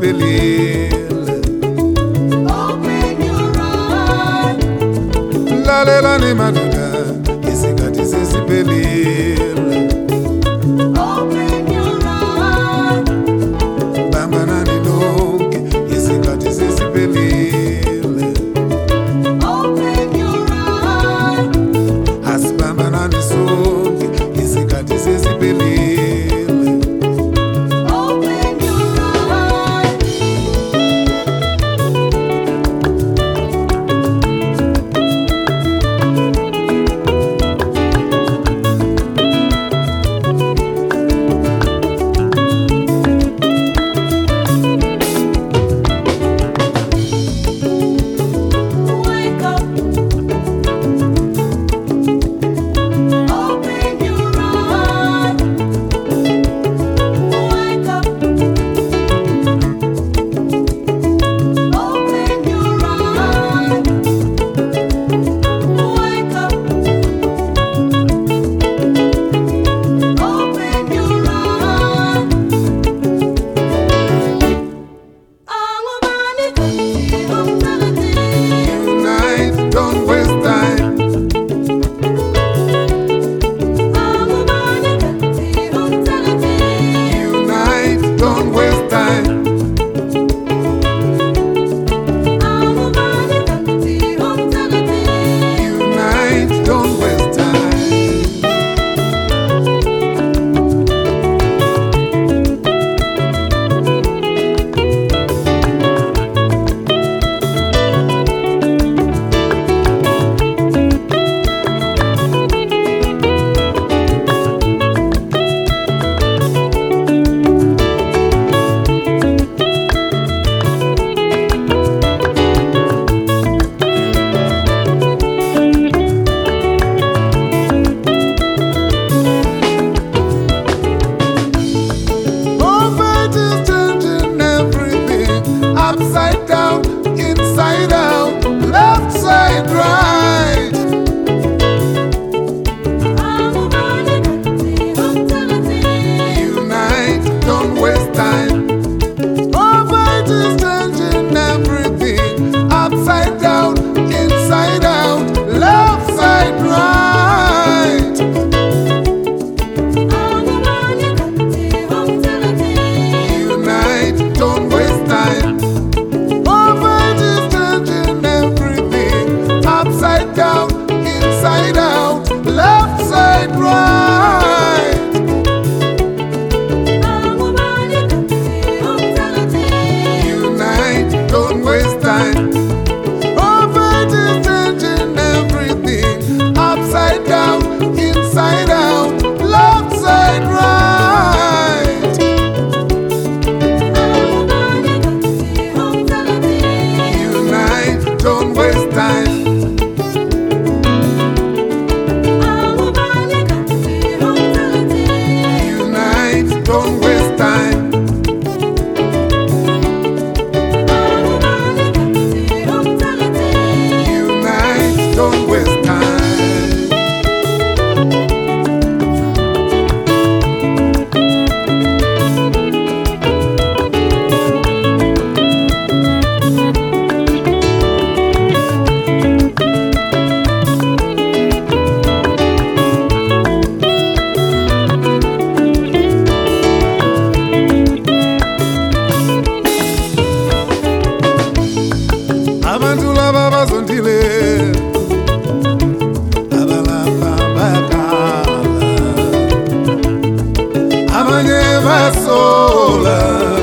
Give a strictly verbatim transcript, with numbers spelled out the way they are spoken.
sesiphelile. Open your eyes. Lalelani madoda, isikhathi sesiphelile. Open your eyes. Bambanani lonke, isikhathi sesiphelile. Open your eyes. Asibambanani sonke, isikhathi sesiphelile. Open your eyes. Wake up. Open your eyes. Wake up. Open your eyes. Wake up. Open your eyes. Angubani kanti umthakathi. Unite, don't waste time. Angubani kanti umthakathi. Unite, don't waste time. Angubani kanti umthakathi. Unite, don't waste time. Movement is changing everything, upside down, inside out, left side, right. Angubani kanti umthakathi. Unite, don't waste time. Movement is changing everything, upside down, inside out, left side, right. Angubani kanti umthakathi. Unite, don't waste time. Movement is changing everything, upside down, inside out, left side, right. Angubani kanti umthakathi. Unite, don't waste time. Movement is changing everything, upside down, inside out, left side, right. Angubani kanti umthakathi. Unite, don't waste time. Angubani kanti umthakathi. Unite, don't waste time. Angubani kanti umthakathi. Unite, don't waste time. Abantu laba bazondile, abalapha bayakhala, abanye bayasola.